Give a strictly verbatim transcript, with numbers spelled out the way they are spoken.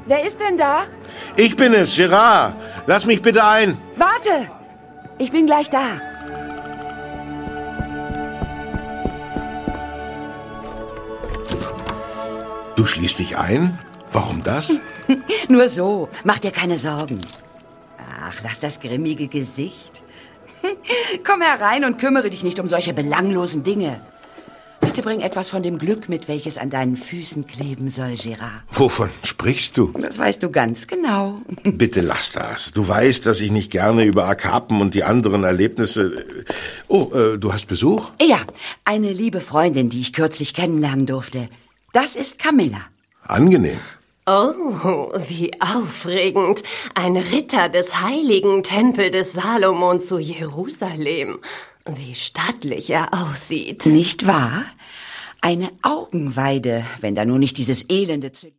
Wer ist denn da? Ich bin es, Gerard. Lass mich bitte ein. Warte! Ich bin gleich da. Du schließt dich ein? Warum das? Nur so. Mach dir keine Sorgen. Ach, lass das grimmige Gesicht. Komm herein und kümmere dich nicht um solche belanglosen Dinge. Bitte bring etwas von dem Glück mit, welches an deinen Füßen kleben soll, Gerard. Wovon sprichst du? Das weißt du ganz genau. Bitte lass das. Du weißt, dass ich nicht gerne über Akapen und die anderen Erlebnisse... Oh, äh, du hast Besuch? Ja, eine liebe Freundin, die ich kürzlich kennenlernen durfte. Das ist Camilla. Angenehm. Oh, wie aufregend. Ein Ritter des heiligen Tempel des Salomon zu Jerusalem. Wie stattlich er aussieht. Nicht wahr? Eine Augenweide, wenn da nur nicht dieses elende...